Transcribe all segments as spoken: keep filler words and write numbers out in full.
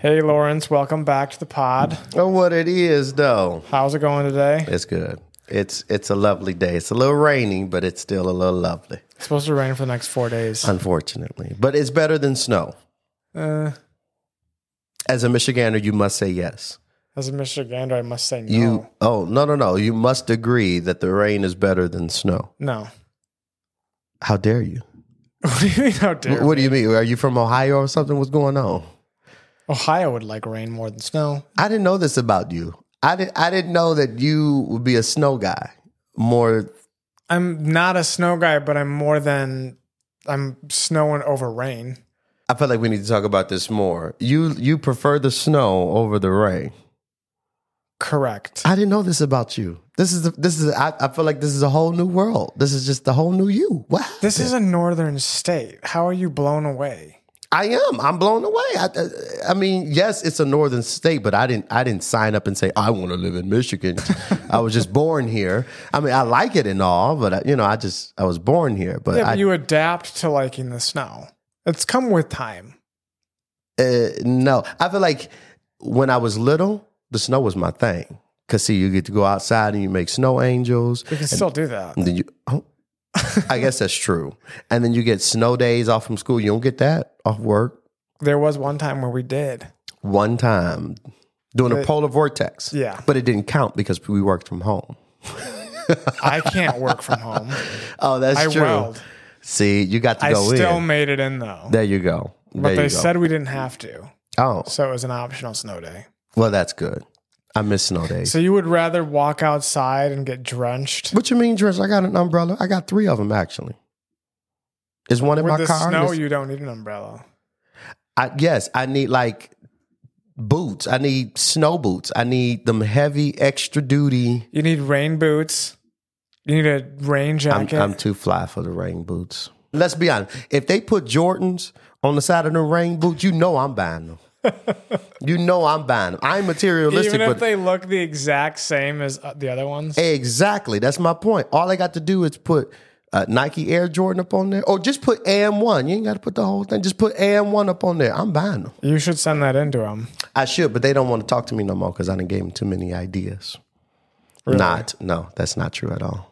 Hey, Lawrence, welcome back to the pod. Oh, what it is, though. How's it going today? It's good. It's it's a lovely day. It's a little rainy, but it's still a little lovely. It's supposed to rain for the next four days. Unfortunately. But it's better than snow. Uh, As a Michigander, you must say yes. as a Michigander, I must say no. You Oh, no, no, no. You must agree that the rain is better than snow. No. How dare you? What do you mean, how dare What do me? you mean? Are you from Ohio or something? What's going on? Ohio would like rain more than snow. I didn't know this about you. I, did, I didn't know that you would be a snow guy more. I'm not a snow guy, but I'm more than... I'm snowing over rain. I feel like we need to talk about this more. You you prefer the snow over the rain. Correct. I didn't know this about you. This is this is. I, I feel like this is a whole new world. This is just the whole new you. Wow. This is a northern state. How are you blown away? I am. I'm blown away. I, I mean, yes, it's a northern state, but I didn't. I didn't sign up and say I want to live in Michigan. I was just born here. I mean, I like it and all, but I, you know, I just I was born here. But, Yeah, but I, you adapt to liking the snow. It's come with time. uh, no, I feel like when I was little, the snow was my thing. Cause see, you get to go outside and you make snow angels. We can still do that. And then you, oh, I guess that's true. And then you get snow days off from school. You don't get that off work. There was one time where we did. One time doing a It- polar vortex. Yeah. But it didn't count because we worked from home. I can't work from home. Oh, that's I true. weld. See, you got to I go still in. made it in though. There you go. But There they you go. said we didn't have to. Oh, So it was an optional snow day. well, that's good. I miss snow days. So you would rather walk outside and get drenched? What you mean, Dress? I got an umbrella. I got three of them, actually. Is one in With my the car? snow, This- you don't need an umbrella. I, yes, I need like boots. I need snow boots. I need them heavy, extra duty. You need rain boots. You need a rain I'm, jacket. I'm too fly for the rain boots. Let's be honest. If they put Jordans on the side of the rain boots, you know I'm buying them. You know I'm buying them. I'm materialistic, Even if but they look the exact same as uh, the other ones. exactly. That's my point. All I got to do is put uh, Nike Air Jordan up on there, or just put A M one. You ain't got to put the whole thing. Just put A M one up on there. I'm buying them. You should send that into them. I should, but they don't want to talk to me no more because I done gave them too many ideas. Really? Not, no, that's not true at all.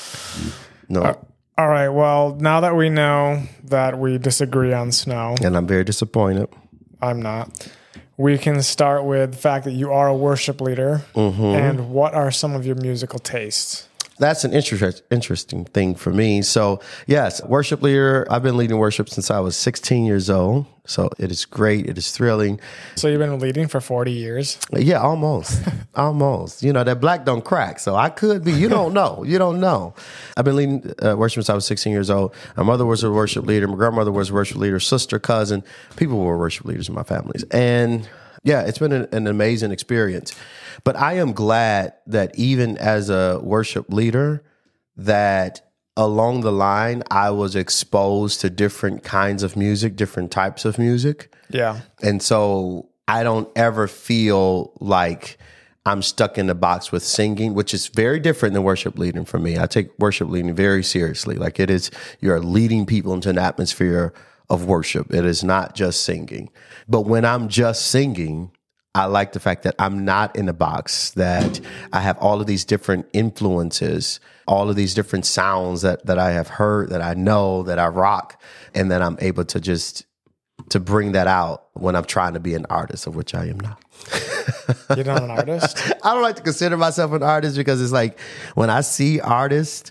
No, Uh, All right. Well, now that we know that we disagree on snow, and I'm very disappointed. I'm not. We can start with the fact that you are a worship leader. Mm-hmm. And what are some of your musical tastes? That's an interest, interesting thing for me. So, yes, worship leader. I've been leading worship since I was sixteen years old. So it is great. It is thrilling. So you've been leading for forty years. Yeah, almost. Almost. You know, that black don't crack. So I could be. You don't know. You don't know. I've been leading uh, worship since I was sixteen years old. My mother was a worship leader. My grandmother was a worship leader. Sister, cousin. People were worship leaders in my families. And yeah, it's been an, an amazing experience. But I am glad that even as a worship leader, that along the line, I was exposed to different kinds of music, different types of music. Yeah. And so I don't ever feel like I'm stuck in the box with singing, which is very different than worship leading for me. I take worship leading very seriously. Like it is, you're leading people into an atmosphere of worship. It is not just singing. But when I'm just singing, I like the fact that I'm not in a box, that I have all of these different influences, all of these different sounds that, that I have heard, that I know, that I rock, and that I'm able to just to bring that out when I'm trying to be an artist, of which I am not. You're not an artist? I don't like to consider myself an artist because it's like when I see artists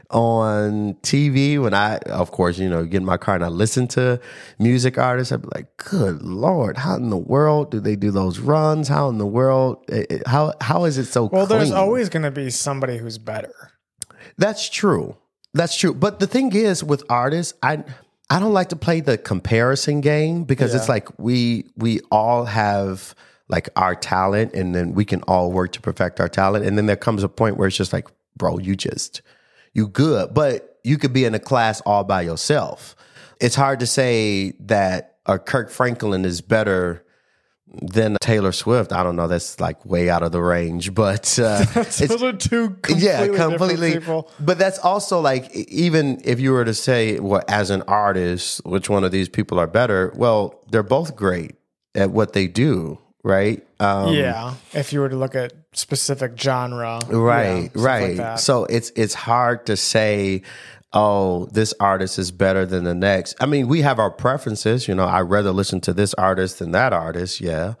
on T V, when I, of course, you know, get in my car and I listen to music artists, I'd be like, good Lord, how in the world do they do those runs? How in the world, how how is it so Well, clean? there's always going to be somebody who's better. That's true. That's true. But the thing is with artists, I I don't like to play the comparison game because Yeah. it's like we we all have like our talent and then we can all work to perfect our talent. And then there comes a point where it's just like, bro, you just, you good. But you could be in a class all by yourself. It's hard to say that a Kirk Franklin is better than Taylor Swift. I don't know. That's like way out of the range, but uh, Those are two completely, yeah, completely. different people. But that's also like, even if you were to say, well, as an artist, which one of these people are better? Well, they're both great. at what they do, right? Um, yeah. If you were to look at specific genre. Right, yeah, stuff right. like that. So it's it's hard to say, oh, this artist is better than the next. I mean, we have our preferences. You know, I'd rather listen to this artist than that artist, yeah.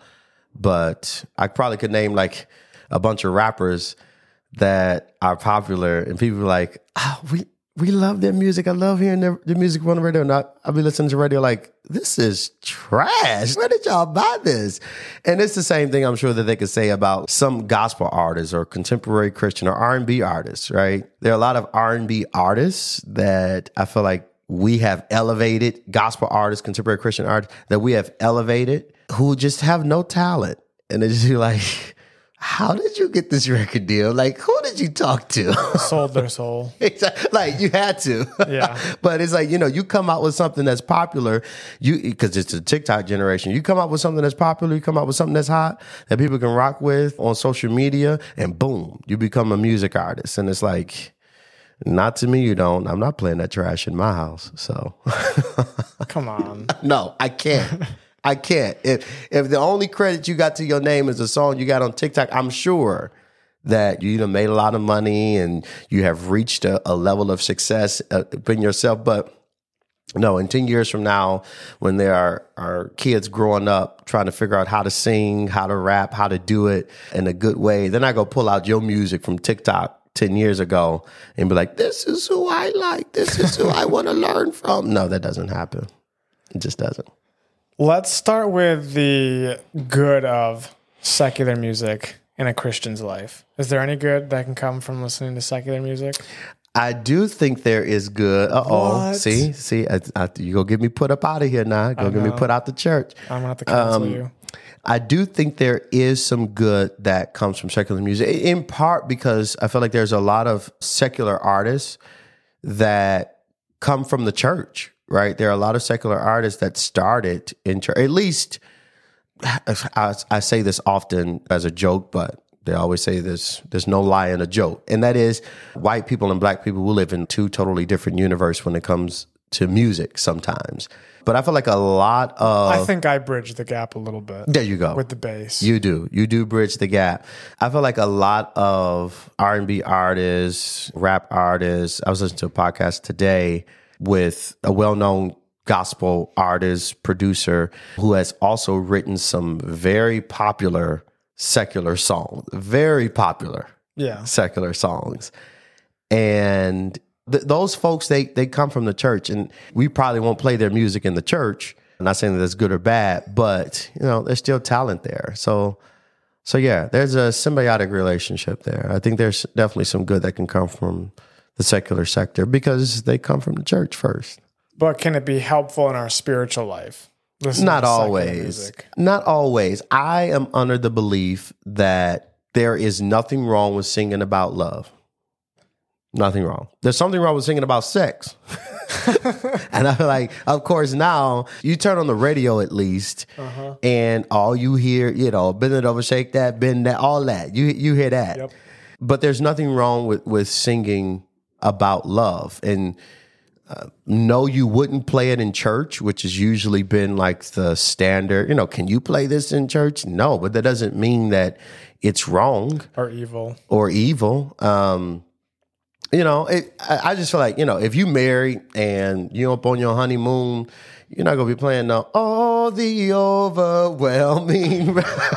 But I probably could name like a bunch of rappers that are popular, and people are like, oh, we we love their music. I love hearing their, their music on the radio. And I, I'll be listening to radio like, this is trash. Where did y'all buy this? And it's the same thing I'm sure that they could say about some gospel artists or contemporary Christian or R and B artists, right? There are a lot of R and B artists that I feel like we have elevated, gospel artists, contemporary Christian artists that we have elevated who just have no talent. And it's just like, how did you get this record deal? Like, who did you talk to? Sold their soul. Exactly. Like, you had to. Yeah. But it's like, you know, you come out with something that's popular, you because it's a TikTok generation. You come out with something that's popular, you come out with something that's hot that people can rock with on social media, and boom, you become a music artist. And it's like, not to me, you don't. I'm not playing that trash in my house. So, Come on. no, I can't. I can't. If if the only credit you got to your name is a song you got on TikTok, I'm sure that you done made a lot of money and you have reached a, a level of success uh, in yourself. But no, in ten years from now, when there are, are kids growing up trying to figure out how to sing, how to rap, how to do it in a good way, then I go pull out your music from TikTok ten years ago and be like, this is who I like. This is who I want to learn from. No, that doesn't happen. It just doesn't. Let's start with the good of secular music in a Christian's life. Is there any good that can come from listening to secular music? I do think there is good. Uh-oh. What? See? See? I, I, you go get me put up out of here now. Go get me put out the church. I'm going to have to cancel Um, you. I do think there is some good that comes from secular music, in part because I feel like there's a lot of secular artists that come from the church, right? There are a lot of secular artists that started in church. At least, I, I say this often as a joke, but they always say this, there's no lie in a joke. And that is, white people and black people will live in two totally different universes when it comes to music sometimes. But I feel like a lot of... I think I bridge the gap a little bit. There you go. With the bass. You do. You do bridge the gap. I feel like a lot of R and B artists, rap artists, I was listening to a podcast today with a well-known gospel artist, producer, who has also written some very popular secular songs. Very popular Yeah. secular songs. And th- those folks, they they come from the church, and we probably won't play their music in the church. I'm not saying that that's good or bad, but you know, there's still talent there. So, so yeah, there's a symbiotic relationship there. I think there's definitely some good that can come from the secular sector because they come from the church first. But can it be helpful in our spiritual life? Listening Not to secular always. music? Not always. I am under the belief that there is nothing wrong with singing about love. Nothing wrong. There's something wrong with singing about sex. And I feel like, of course, now you turn on the radio at least, uh-huh. and all you hear, you know, bend it over, shake that, bend that, all that. You you hear that. Yep. But there's nothing wrong with, with singing about love. And uh, no, you wouldn't play it in church, which has usually been like the standard. You know, can you play this in church? No, but that doesn't mean that it's wrong. Or evil. Or evil. Um You know, it, I, I just feel like, you know, if you married and you up on your honeymoon, you're not going to be playing no, oh, the overwhelming.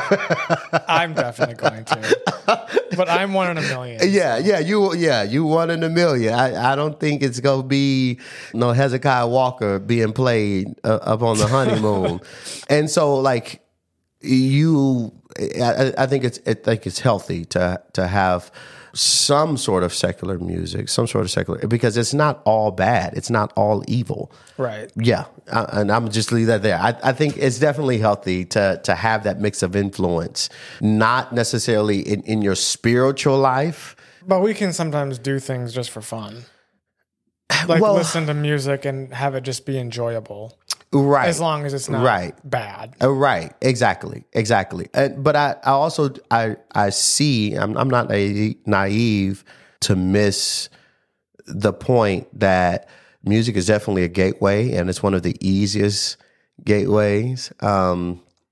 I'm definitely going to. But I'm one in a million. Yeah, yeah, you yeah, you one in a million. I, I don't think it's going to be no Hezekiah Walker being played uh, up on the honeymoon. And so, like, you, I, I think it's I think it's healthy to to have some sort of secular music, some sort of secular, because it's not all bad. It's not all evil. Right. Yeah. I, and I'm just leave that there. I, I think it's definitely healthy to to have that mix of influence, not necessarily in, in your spiritual life. But we can sometimes do things just for fun. Like Well- listen to music and have it just be enjoyable. Right. As long as it's not Right. bad. Uh, right, exactly, exactly. And, but I, I also I I see I'm I'm not a, naive to miss the point that music is definitely a gateway, and it's one of the easiest gateways. Um,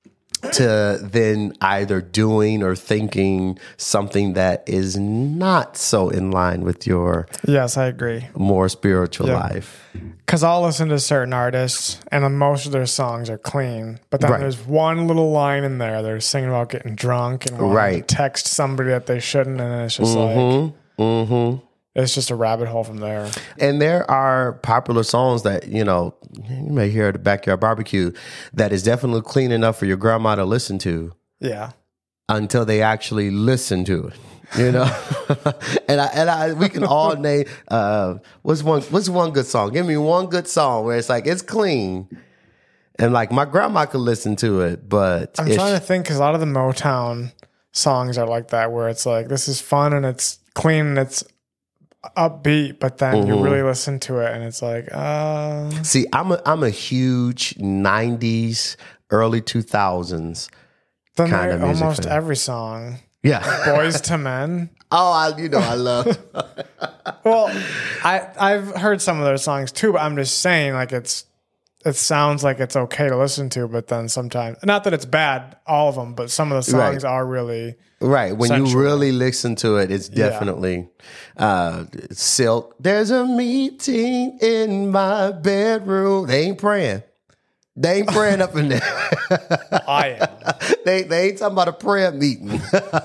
to then either doing or thinking something that is not so in line with your Yes, I agree. more spiritual Yeah. life. Because I'll listen to certain artists, and most of their songs are clean. But then Right. there's one little line in there they're singing about getting drunk and wanting Right. to text somebody that they shouldn't, and it's just Mm-hmm. like Mm-hmm. it's just a rabbit hole from there. And there are popular songs that, you know, you may hear at the backyard barbecue that is definitely clean enough for your grandma to listen to Yeah. until they actually listen to it. You know, and I and I we can all name uh, what's one what's one good song? Give me one good song where it's like it's clean, and like my grandma could listen to it. But I'm if trying to think because a lot of the Motown songs are like that, where it's like this is fun and it's clean and it's upbeat, but then Mm-hmm. you really listen to it and it's like, uh, see, I'm a I'm a huge nineties, early two thousands. then Kinda they're music almost fan. every song. Yeah. Boys to Men. Oh, I you know I love. Well, I I've heard some of their songs too, but I'm just saying like it's it sounds like it's okay to listen to, but then sometimes not that it's bad, all of them, but some of the songs Right. are really Right. When you sensual. really listen to it, it's definitely uh, Silk. There's a meeting in my bedroom. They ain't praying. They ain't praying up in there. I am. they they ain't talking about a prayer meeting.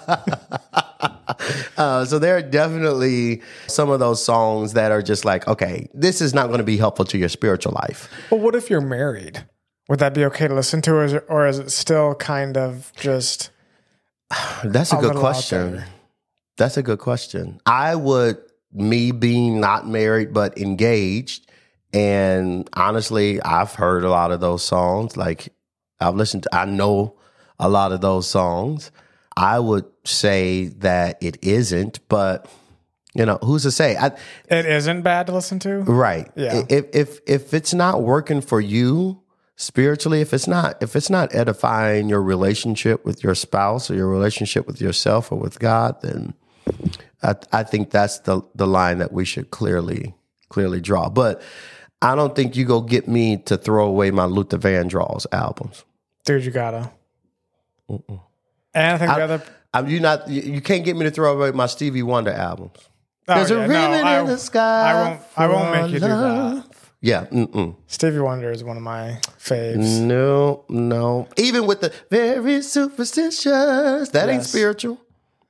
uh, so there are definitely some of those songs that are just like, okay, this is not going to be helpful to your spiritual life. But what if you're married? Would that be okay to listen to, or is it, or is it still kind of just That's a a good little out question. there? That's a good question. I would, me being not married but engaged, and honestly, I've heard a lot of those songs. Like I've listened to, I know a lot of those songs. I would say that it isn't, but you know, who's to say? I, it isn't bad to listen to? right. Yeah. If if if it's not working for you spiritually, if it's not if it's not edifying your relationship with your spouse or your relationship with yourself or with God, then I, I think that's the the line that we should clearly clearly draw. But I don't think you go get me to throw away my Luther Vandross albums. Dude, you gotta. Mm-mm. And I think the other. I'm you not you, you can't get me to throw away my Stevie Wonder albums. Oh, There's yeah, a no, ribbon I, in the sky. I won't. I won't make you do love. that. Yeah. Mm-mm. Stevie Wonder is one of my faves. No, no. Even with the very superstitious, that ain't Yes. spiritual.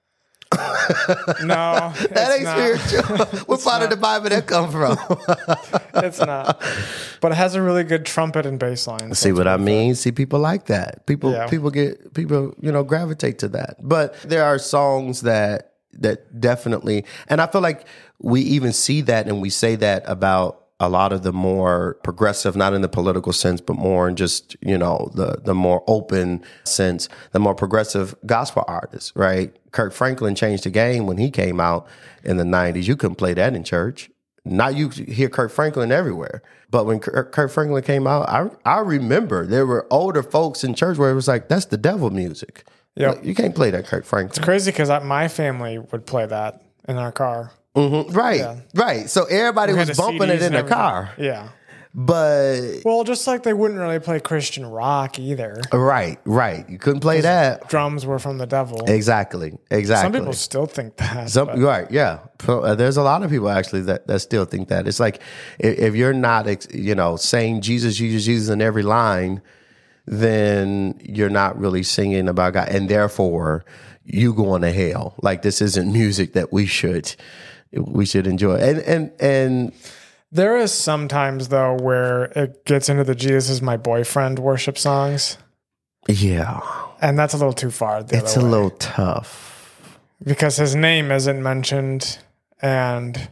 No, That ain't spiritual. What part of the Bible that come from? It's not. But it has a really good trumpet and bass line. so See it's what I worth it. mean? See, people like that. People, Yeah. people get people, you know, gravitate to that. But there are songs that that definitely, and I feel like we even see that, and we say that about a lot of the more progressive, not in the political sense, but more in just, you know, the the more open sense, the more progressive gospel artists, right? Kirk Franklin changed the game when he came out in the nineties. You couldn't play that in church. Now you hear Kirk Franklin everywhere. But when Kirk Kirk Franklin came out, I I remember there were older folks in church where it was like, that's the devil music. Yep. Like, you can't play that Kirk Franklin. Crazy because my family would play that in our car. Mhm. Right, Yeah. right. So everybody We was had the bumping C Ds it in and the everything. car. Yeah. But Well, just like they wouldn't really play Christian rock either. right, right. You couldn't play that. Drums were from the devil. Exactly, exactly. Some people still think that. Some, but- right, yeah. So, uh, there's a lot of people actually that, that still think that. It's like if, if you're not, ex- you know, saying Jesus, Jesus, Jesus in every line, then you're not really singing about God, and therefore you going to hell. Like this isn't music that we should we should enjoy. And and and There is sometimes though where it gets into the Jesus is my boyfriend worship songs, yeah, and that's a little too far. The it's a other way. little tough. because his name isn't mentioned, and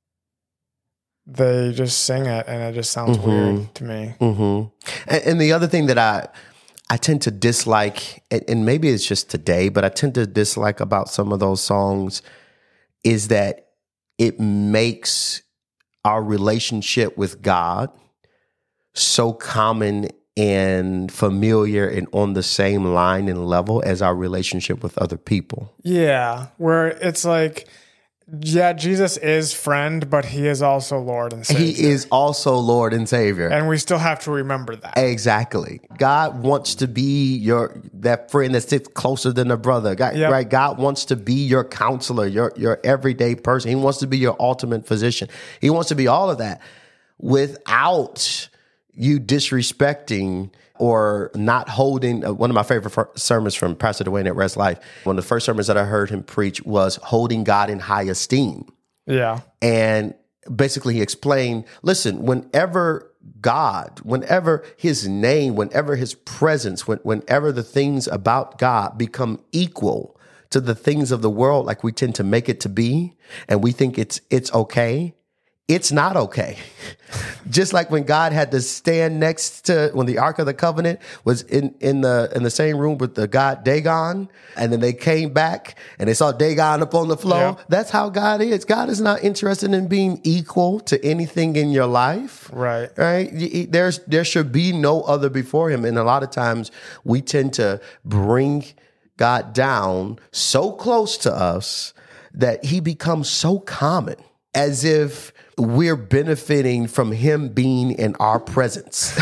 they just sing it, and it just sounds Mm-hmm. weird to me. Mm-hmm. And, and the other thing that I I tend to dislike, and, and maybe it's just today, but I tend to dislike about some of those songs is that it makes our relationship with God so common and familiar and on the same line and level as our relationship with other people. Yeah, where it's like Yeah, Jesus is friend, but he is also Lord and Savior. He is also Lord and Savior. And we still have to remember that. Exactly. God wants to be your that friend that sits closer than a brother. God, Yep. Right? God wants to be your counselor, your your everyday person. He wants to be your ultimate physician. He wants to be all of that without you disrespecting or not holding. Uh, one of my favorite fir- sermons from Pastor Dwayne at Rest Life, one of the first sermons that I heard him preach was holding God in high esteem. Yeah. And basically he explained, listen, whenever God, whenever his name, whenever his presence, when, whenever the things about God become equal to the things of the world, like we tend to make it to be, and we think it's it's okay, it's not okay. Just like when God had to stand next to, when the Ark of the Covenant was in, in the in the same room with the god Dagon, and then they came back and they saw Dagon up on the floor. Yeah. That's how God is. God is not interested in being equal to anything in your life. Right. Right. Y- There's there should be no other before him. And a lot of times we tend to bring God down so close to us that he becomes so common, as if we're benefiting from him being in our presence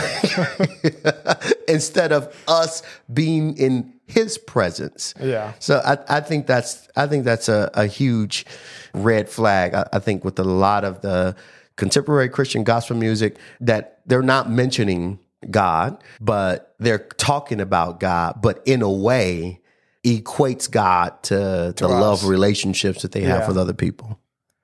instead of us being in his presence. Yeah. So I, I think that's I think that's a, a huge red flag. I, I think with a lot of the contemporary Christian gospel music, that they're not mentioning God, but they're talking about God, but in a way equates God to, to the us. love relationships that they have Yeah. with other people.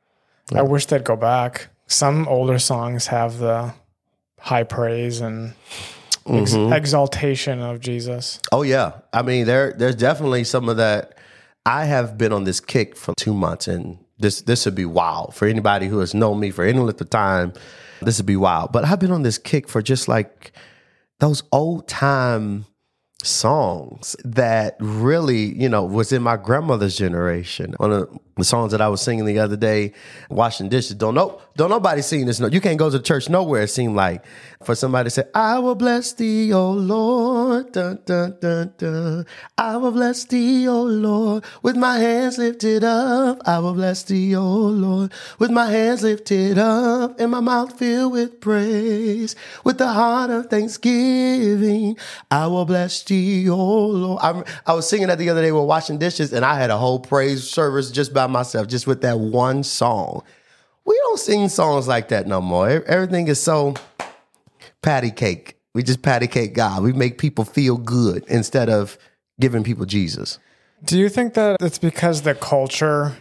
I wish they'd go back. Some older songs have the high praise and ex- Mm-hmm. exaltation of Jesus. Oh yeah, I mean there there's definitely some of that. I have been on this kick for two months, and this this would be wild for anybody who has known me for any length of time. This would be wild, but I've been on this kick for just like those old time songs that really, you know, was in my grandmother's generation. One of the songs that I was singing the other day, washing dishes. Don't know, don't nobody sing this. No, you can't go to church nowhere. It seemed like for somebody to say, "I will bless thee, O Lord, dun, dun, dun, dun. I will bless thee, O Lord, with my hands lifted up. I will bless thee, O Lord, with my hands lifted up and my mouth filled with praise, with the heart of thanksgiving. I will bless thee, O Lord." I, I was singing that the other day while washing dishes, and I had a whole praise service just by myself, just with that one song. We don't sing songs like that no more. Everything is so patty cake. We just patty cake God. We make people feel good instead of giving people Jesus. Do you think that it's because the culture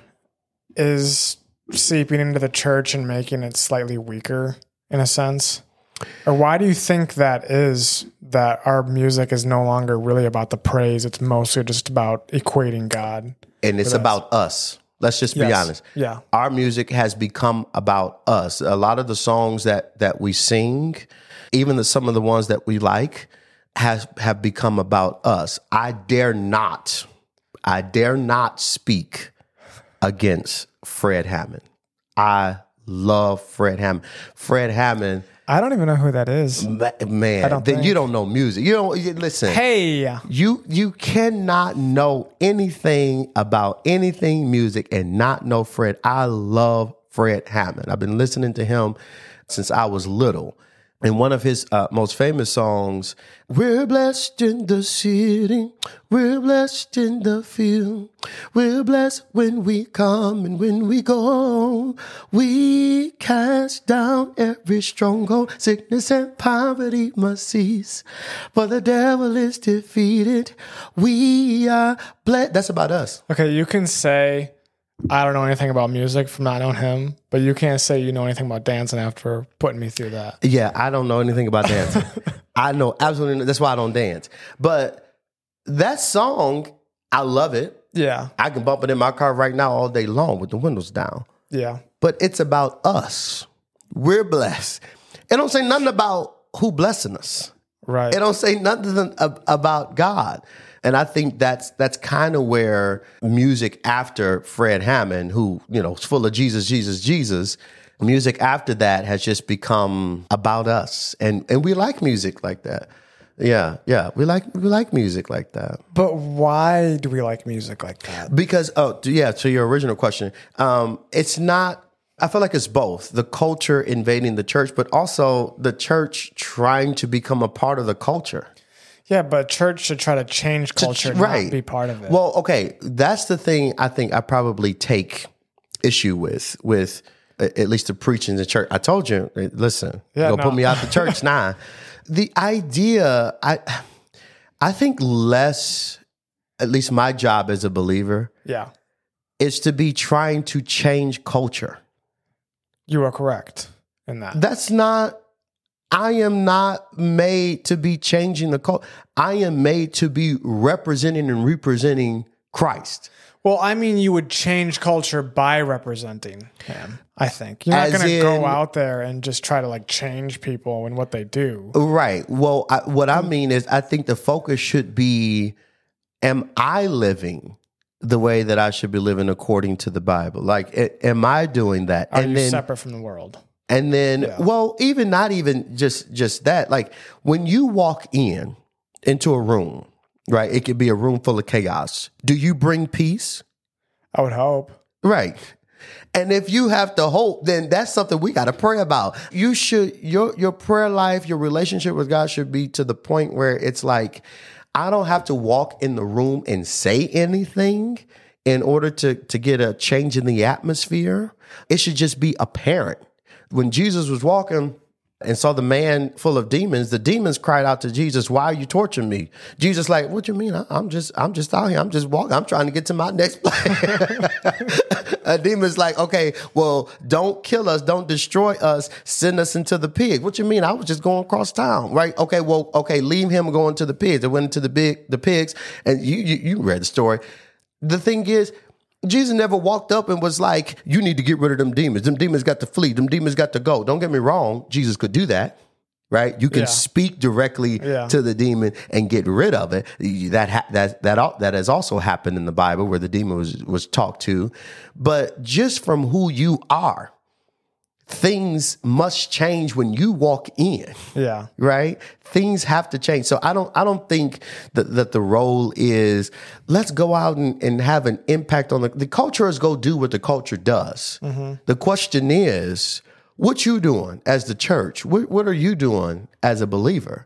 is seeping into the church and making it slightly weaker in a sense? Or why do you think that is, that our music is no longer really about the praise? It's mostly just about equating God. And it's about us. Let's just be Yes. honest. Yeah. Our music has become about us. A lot of the songs that that we sing, even the, some of the ones that we like, has have become about us. I dare not, I dare not speak against Fred Hammond. I love Fred Hammond. Fred Hammond, I don't even know who that is. ma- man, I don't then think. you don't know music. You don't you- listen. Hey, You you cannot know anything about anything music and not know Fred. I love Fred Hammond. I've been listening to him since I was little. And one of his uh, most famous songs, "We're blessed in the city, we're blessed in the field, we're blessed when we come and when we go. We cast down every stronghold, sickness and poverty must cease, for the devil is defeated. We are blessed." That's about us. okay, you can say, I don't know anything about music from not knowing him, but you can't say you know anything about dancing after putting me through that. Yeah, I don't know anything about dancing. I know absolutely no, that's why I don't dance. But that song, I love it. Yeah, I can bump it in my car right now all day long with the windows down. yeah. But it's about us. We're blessed. It don't say nothing about who blessing us. Right. It don't say nothing ab- about God. And I think that's that's kind of where music after Fred Hammond, who, you know, is full of Jesus, Jesus, Jesus, music after that has just become about us. And and we like music like that. Yeah, yeah. We like we like music like that. But why do we like music like that? Because oh yeah, to your original question, um, it's not. I feel like it's both the culture invading the church, but also the church trying to become a part of the culture. Yeah, but church should try to change culture, to, right. not be part of it. Well, okay, that's the thing. I think I probably take issue with with at least the preaching in the church. I told you, listen, yeah, go no. put me out the church now. The idea, I, I think less. At least my job as a believer, yeah, is to be trying to change culture. You are correct in that. That's not, I am not made to be changing the culture. I am made to be representing and representing Christ. Well, I mean, you would change culture by representing him, I think. You're not As going to in- go out there and just try to like change people and what they do. Right. Well, I, what I mean is I think the focus should be, am I living the way that I should be living according to the Bible? Like, a- am I doing that? Are and you then, separate from the world? And then, Yeah. well, even not even just just that. Like when you walk in into a room, right? It could be a room full of chaos. Do you bring peace? I would hope. Right. And if you have to hope, then that's something we got to pray about. You should your your prayer life, your relationship with God should be to the point where it's like, I don't have to walk in the room and say anything in order to, to get a change in the atmosphere. It should just be apparent. When Jesus was walking and saw the man full of demons, the demons cried out to Jesus, why are you torturing me? Jesus like, what you mean? I, I'm just I'm just out here. I'm just walking. I'm trying to get to my next place. A demon's like, okay, well, don't kill us. Don't destroy us. Send us into the pig. What you mean? I was just going across town, right? Okay, well, okay, leave him going to the pigs. They went into the big the pigs, and you you, you read the story. The thing is, Jesus never walked up and was like, you need to get rid of them demons. Them demons got to flee. Them demons got to go. Don't get me wrong. Jesus could do that, right? You can Yeah. speak directly Yeah. to the demon and get rid of it. That ha- that that al- that has also happened in the Bible where the demon was was talked to. But just from who you are, things must change when you walk in. Yeah. Right? Things have to change. So I don't I don't think that, that the role is let's go out and, and have an impact on the the culture is go do what the culture does. Mm-hmm. The question is, what you doing as the church? What what are you doing as a believer?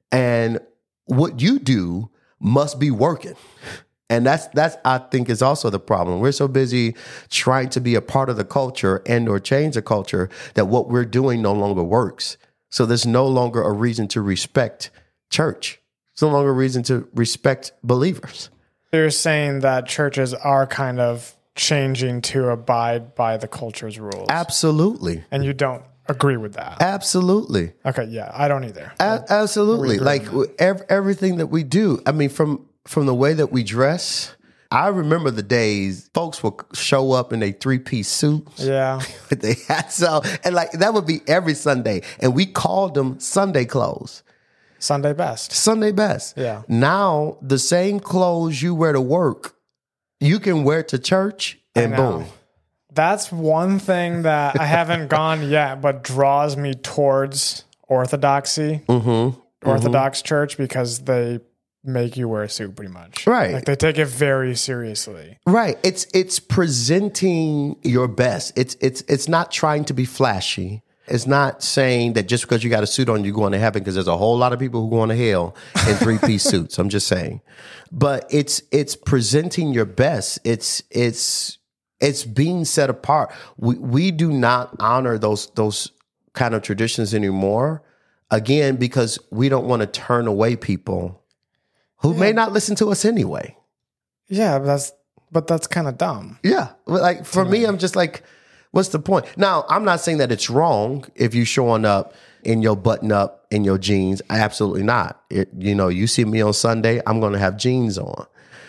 And what you do must be working. And that's that's I think is also the problem. We're so busy trying to be a part of the culture and or change the culture that what we're doing no longer works. So there's no longer a reason to respect church. It's no longer a reason to respect believers. You're saying that churches are kind of changing to abide by the culture's rules. Absolutely. And you don't agree with that. Absolutely. Okay, yeah, I don't either. A- absolutely. agree Like on ev- everything that we do. I mean, from from the way that we dress, I remember the days folks would show up in a three-piece suit Yeah. with their hats on. And like that would be every Sunday. And we called them Sunday clothes. Sunday best. Sunday best. Yeah. Now, the same clothes you wear to work, you can wear to church and I know. boom. That's one thing that I haven't gone yet, but draws me towards orthodoxy, Mm-hmm. Orthodox church, because they make you wear a suit pretty much. Right. Like they take it very seriously. Right. It's it's presenting your best. It's it's it's not trying to be flashy. It's not saying that just because you got a suit on, you're going to heaven, because there's a whole lot of people who go to hell in three-piece suits. I'm just saying. But it's it's presenting your best. It's it's it's being set apart. We we do not honor those those kind of traditions anymore. Again, because we don't want to turn away people who may not listen to us anyway. Yeah, but that's but that's kind of dumb. Yeah. But like for me, I'm just like, what's the point? Now, I'm not saying that it's wrong if you showing up in your button up in your jeans. Absolutely not. It, you know, you see me on Sunday, I'm going to have jeans on.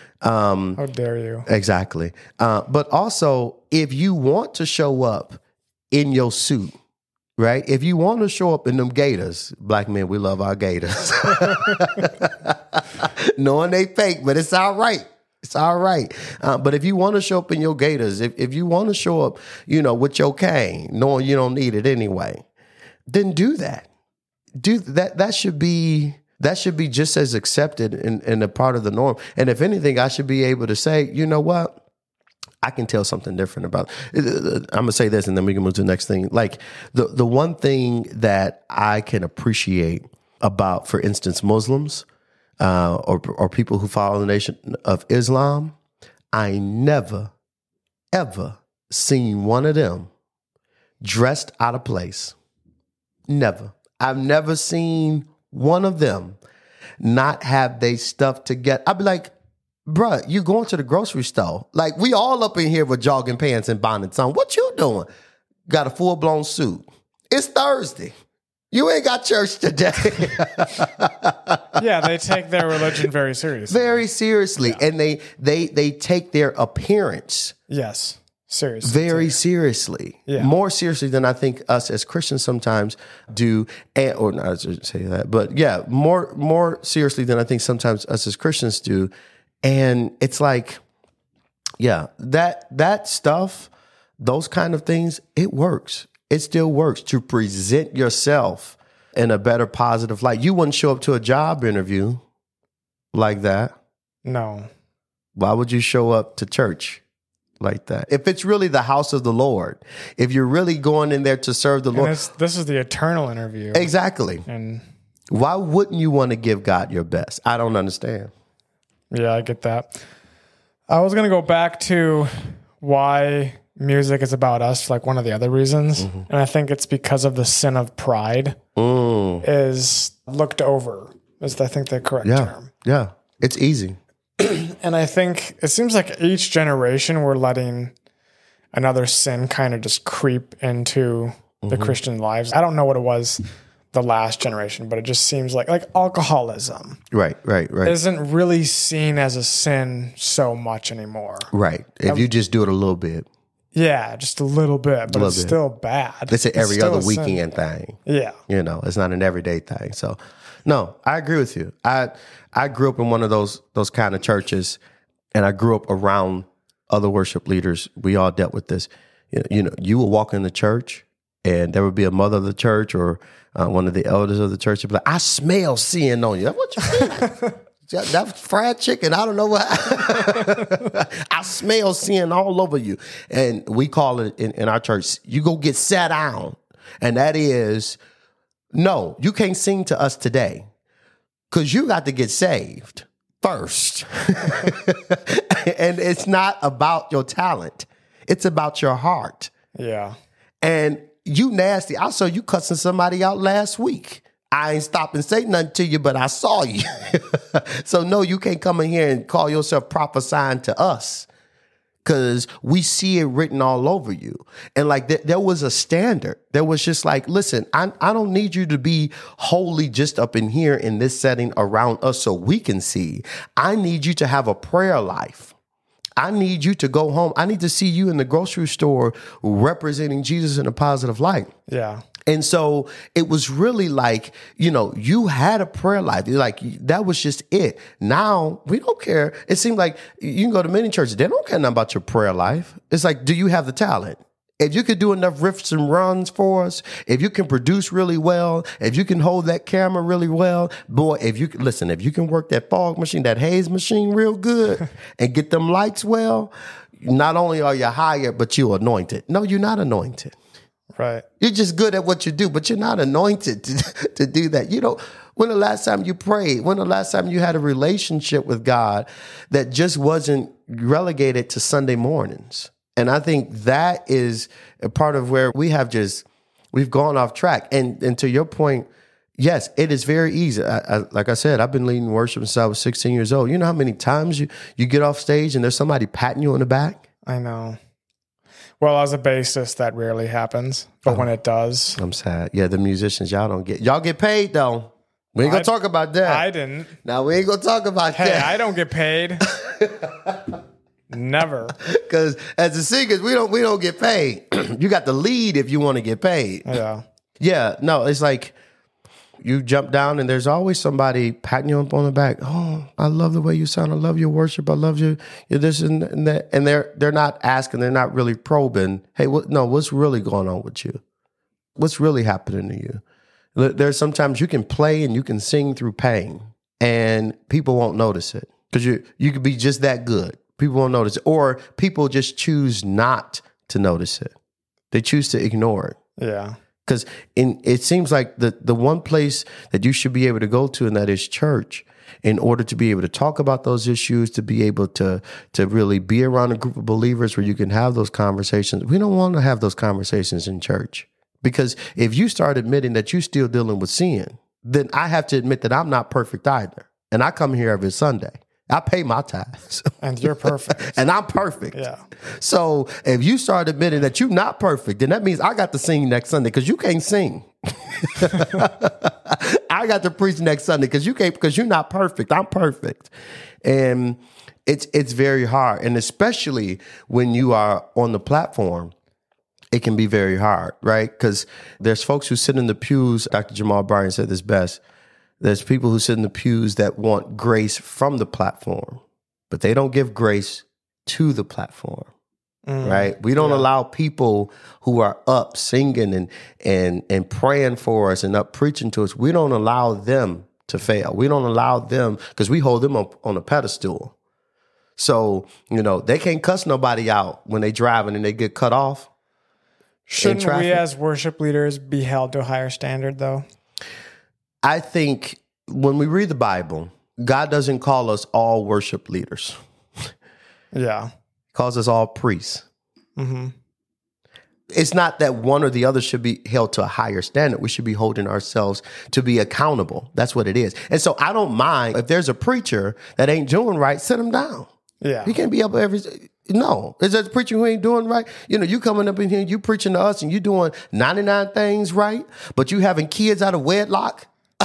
Um, How dare you? exactly. Uh, but also, if you want to show up in your suit, right? If you want to show up in them gators, black men, we love our gators. Knowing they fake, but it's all right. It's all right. Uh, but if you want to show up in your gators, if, if you want to show up, you know, with your cane, knowing you don't need it anyway, then do that. Do that. That should be That should be just as accepted and, and a part of the norm. And if anything, I should be able to say, you know what? I can tell something different about it. I'm going to say this and then we can move to the next thing. Like the, the one thing that I can appreciate about, for instance, Muslims uh, or, or people who follow the nation of Islam, I never, ever seen one of them dressed out of place. Never. I've never seen one of them not have they stuff together. I'd be like, bruh, you going to the grocery store. Like, we all up in here with jogging pants and bonnets on. What you doing? Got a full-blown suit. It's Thursday. You ain't got church today. Yeah, they take their religion very seriously. Very seriously. Yeah. And they they they take their appearance. Yes. Seriously. Very seriously. Yeah. More seriously than I think us as Christians sometimes do. And, or not, I shouldn't say that. But yeah, more more seriously than I think sometimes us as Christians do. And it's like, yeah, that that stuff, those kind of things, it works. It still works to present yourself in a better positive light. You wouldn't show up to a job interview like that. No. Why would you show up to church like that? If it's really the house of the Lord, if you're really going in there to serve the and Lord. This is the eternal interview. Exactly. And why wouldn't you want to give God your best? I don't understand. Yeah, I get that. I was going to go back to why music is about us, like one of the other reasons. Mm-hmm. And I think it's because of the sin of pride mm. is looked over, is I think the correct yeah. term. Yeah, it's easy. And I think it seems like each generation we're letting another sin kind of just creep into mm-hmm. the Christian lives. I don't know what it was the last generation, but it just seems like like alcoholism. Right, right, right. Isn't really seen as a sin so much anymore. Right. If um, you just do it a little bit. Yeah, just a little bit, but little it's bit. still bad. It's an every it's other weekend thing. Yeah. You know, it's not an everyday thing. So, no, I agree with you. I I grew up in one of those those kind of churches, and I grew up around other worship leaders. We all dealt with this. You, you know, you would walk in the church, and there would be a mother of the church or uh, one of the elders of the church. Would be like, I smell sin on you. That's what you mean? That fried chicken, I don't know what. I smell sin all over you. And we call it in, in our church, you go get sat down. And that is, no, you can't sing to us today because you got to get saved first. And it's not about your talent. It's about your heart. Yeah. And you nasty. I saw you cussing somebody out last week. I ain't stop and say nothing to you, but I saw you. So no, you can't come in here and call yourself prophesying to us because we see it written all over you. And like th- there was a standard. There was just like, listen, I, I don't need you to be holy just up in here in this setting around us so we can see. I need you to have a prayer life. I need you to go home. I need to see you in the grocery store representing Jesus in a positive light. Yeah. And so it was really like, you know, you had a prayer life. Like that was just it. Now we don't care. It seemed like you can go to many churches. They don't care nothing about your prayer life. It's like, do you have the talent? If you could do enough riffs and runs for us, if you can produce really well, if you can hold that camera really well, boy, if you can listen, if you can work that fog machine, that haze machine real good and get them lights well, not only are you hired, but you're anointed. No, you're not anointed. Right. You're just good at what you do, but you're not anointed to, to do that. You know, when the last time you prayed, when the last time you had a relationship with God that just wasn't relegated to Sunday mornings. And I think that is a part of where we have just, we've gone off track. And, and to your point, yes, it is very easy. I, I, like I said, I've been leading worship since I was sixteen years old. You know how many times you, you get off stage and there's somebody patting you on the back? I know. Well, as a bassist, that rarely happens. But oh, when it does. I'm sad. Yeah, the musicians, y'all don't get, y'all get paid though. We ain't gonna talk about that. I didn't. Now, we ain't gonna talk about hey, that. Hey, I don't get paid. Never. Because as the singers, we don't we don't get paid. You got to lead if you want to get paid. Yeah. Yeah. No, it's like you jump down and there's always somebody patting you up on the back. Oh, I love the way you sound. I love your worship. I love you. You're this and that. And they're they're not asking. They're not really probing. Hey, what? No, what's really going on with you? What's really happening to you? There's sometimes you can play and you can sing through pain and people won't notice it because you you could be just that good. People won't notice it. Or people just choose not to notice it. They choose to ignore it. Yeah. Because in it seems like the, the one place that you should be able to go to, and that is church, in order to be able to talk about those issues, to be able to to really be around a group of believers where you can have those conversations. We don't want to have those conversations in church. Because if you start admitting that you're still dealing with sin, then I have to admit that I'm not perfect either. And I come here every Sunday. I pay my tithes. And you're perfect. And I'm perfect. Yeah. So if you start admitting that you're not perfect, then that means I got to sing next Sunday because you can't sing. I got to preach next Sunday because you can't, because you're not perfect. I'm perfect. And it's it's very hard. And especially when you are on the platform, it can be very hard, right? Because there's folks who sit in the pews. Doctor Jamal Bryan said this best. There's people who sit in the pews that want grace from the platform, but they don't give grace to the platform, mm, right? We don't yeah. allow people who are up singing and and and praying for us and up preaching to us. We don't allow them to fail. We don't allow them because we hold them up on a pedestal. So, you know, they can't cuss nobody out when they driving and they get cut off. Shouldn't we as worship leaders be held to a higher standard, though? I think when we read the Bible, God doesn't call us all worship leaders. Yeah. He calls us all priests. Mm-hmm. It's not that one or the other should be held to a higher standard. We should be holding ourselves to be accountable. That's what it is. And so I don't mind if there's a preacher that ain't doing right, sit him down. Yeah. You can't be up every... No, is that a preacher who ain't doing right? You know, you coming up in here, you preaching to us and you doing ninety-nine things right, but you having kids out of wedlock.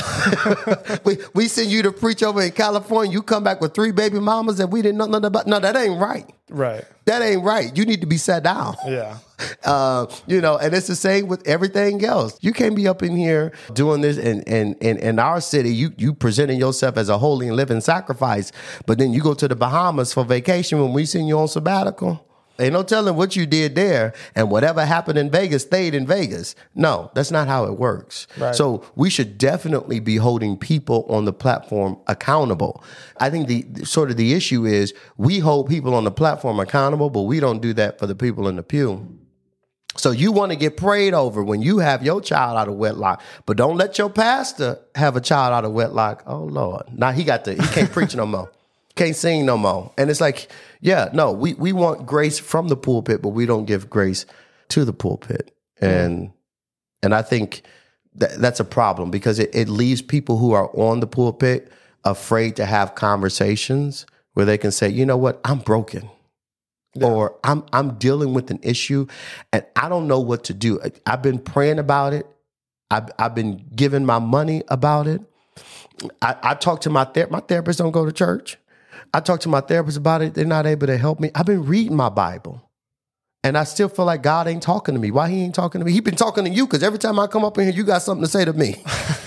we we send you to preach over in California. You come back with three baby mamas that we didn't know nothing about. No, that ain't right. Right. That ain't right. You need to be sat down. Yeah. Uh, you know, and it's the same with everything else. You can't be up in here doing this and and and in our city, you you presenting yourself as a holy and living sacrifice, but then you go to the Bahamas for vacation when we send you on sabbatical. Ain't no telling what you did there, and whatever happened in Vegas stayed in Vegas. No, that's not how it works. Right. So we should definitely be holding people on the platform accountable. I think the sort of the issue is we hold people on the platform accountable, but we don't do that for the people in the pew. So you want to get prayed over when you have your child out of wedlock, but don't let your pastor have a child out of wedlock. Oh, Lord. Now he got to, he can't preach no more. Can't sing no more. And it's like, yeah, no, we, we want grace from the pulpit, but we don't give grace to the pulpit. And, mm. and I think that that's a problem because it, it leaves people who are on the pulpit afraid to have conversations where they can say, you know what, I'm broken. Yeah. Or I'm I'm dealing with an issue and I don't know what to do. I've been praying about it. I've, I've been giving my money about it. I, I talk to my therapist. My therapist don't go to church. I talk to my therapist about it. They're not able to help me. I've been reading my Bible. And I still feel like God ain't talking to me. Why he ain't talking to me? He been talking to you because every time I come up in here, you got something to say to me.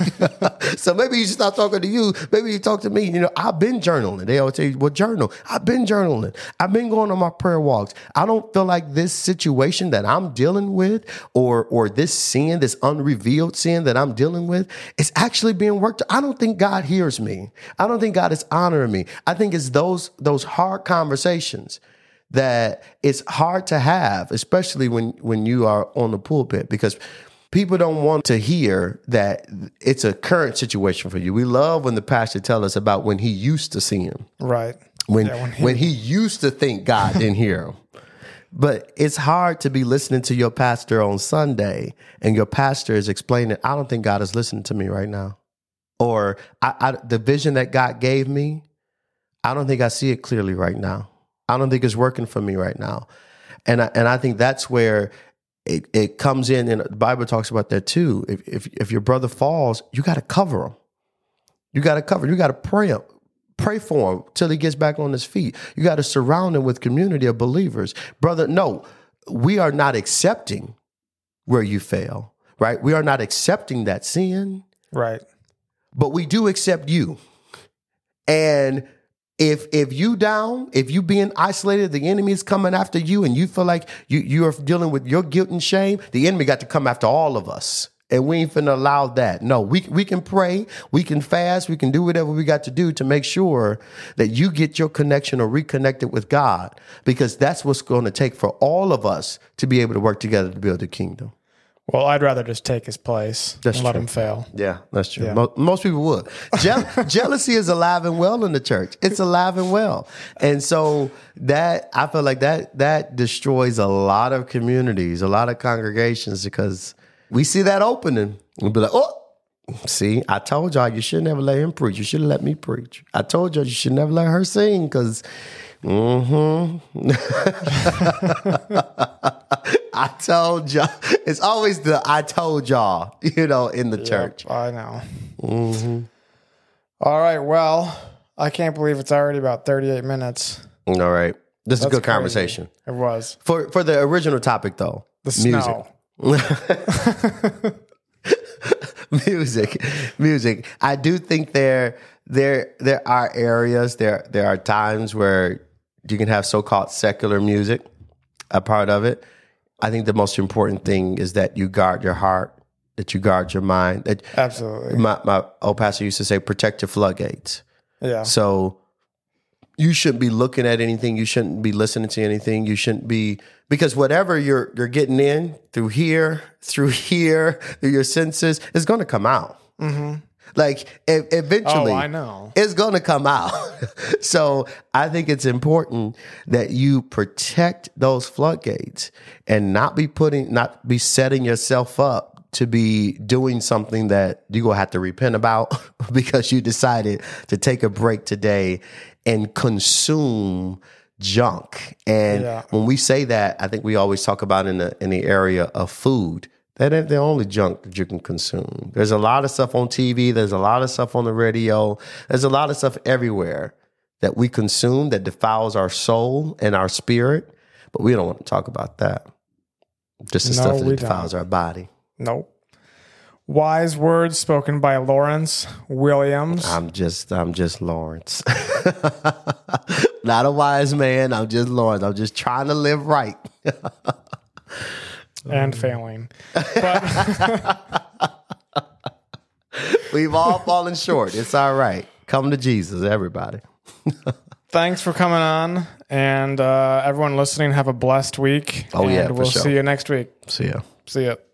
So maybe he should stop talking to you. Maybe you talk to me. You know, I've been journaling. They always say, well, journal. I've been journaling. I've been going on my prayer walks. I don't feel like this situation that I'm dealing with or or this sin, this unrevealed sin that I'm dealing with is actually being worked. I don't think God hears me. I don't think God is honoring me. I think it's those those hard conversations that it's hard to have, especially when, when you are on the pulpit, because people don't want to hear that it's a current situation for you. We love when the pastor tells us about when he used to see him. Right. When, yeah, when, he, when he used to think God didn't hear him. But it's hard to be listening to your pastor on Sunday and your pastor is explaining, I don't think God is listening to me right now. Or I, I, the vision that God gave me, I don't think I see it clearly right now. I don't think it's working for me right now. And I, and I think that's where it, it comes in, and the Bible talks about that too. If if, if your brother falls, you got to cover him. You got to cover him. You got to pray him. Pray for him till he gets back on his feet. You got to surround him with community of believers. Brother, no, we are not accepting where you fail, right? We are not accepting that sin. Right. But we do accept you. And If if you down, if you being isolated, the enemy is coming after you and you feel like you, you are dealing with your guilt and shame, the enemy got to come after all of us And we ain't finna allow that. No, we we can pray, we can fast, we can do whatever we got to do to make sure that you get your connection or reconnected with God, because that's what's going to take for all of us to be able to work together to build the kingdom. Well, I'd rather just take his place That's and let true. him fail. Yeah, that's true. Yeah. Mo- most people would. Je- jealousy is alive and well in the church. It's alive and well. And so that, I feel like that that destroys a lot of communities, a lot of congregations, because we see that opening. We'll be like, oh, see, I told y'all you should never let him preach. You should have let me preach. I told y'all you should never let her sing because, mm-hmm. I told y'all. It's always the I told y'all, you know, in the Yep, church. I know. Mm-hmm. All right. Well, I can't believe it's already about thirty-eight minutes. All right. This is a That's good crazy. conversation. It was. For for the original topic, though, The music. snow. music, music. I do think there there there are areas, there there are times where you can have so-called secular music, a part of it. I think the most important thing is that you guard your heart, that you guard your mind. That Absolutely. my my old pastor used to say, protect your floodgates. Yeah. So you shouldn't be looking at anything. You shouldn't be listening to anything. You shouldn't be, because whatever you're you're getting in through here, through here, through your senses, is going to come out. Mm-hmm. Like e- eventually, Oh, I know. it's going to come out. So I think it's important that you protect those floodgates and not be putting, not be setting yourself up to be doing something that you're going to have to repent about because you decided to take a break today and consume junk. And Yeah. when we say that, I think we always talk about in the in the area of food. That ain't the only junk that you can consume. There's a lot of stuff on T V. There's a lot of stuff on the radio. There's a lot of stuff everywhere that we consume that defiles our soul and our spirit. But we don't want to talk about that. Just the No, stuff that we defiles our body. Nope. Wise words spoken by Lawrence Williams. I'm just, I'm just Lawrence. Not a wise man. I'm just Lawrence. I'm just trying to live right. And failing. But We've all fallen short. It's all right. Come to Jesus, everybody. thanks for coming on. And uh, everyone listening, have a blessed week. Oh, yeah, and for we'll sure. see you next week. See ya. See ya.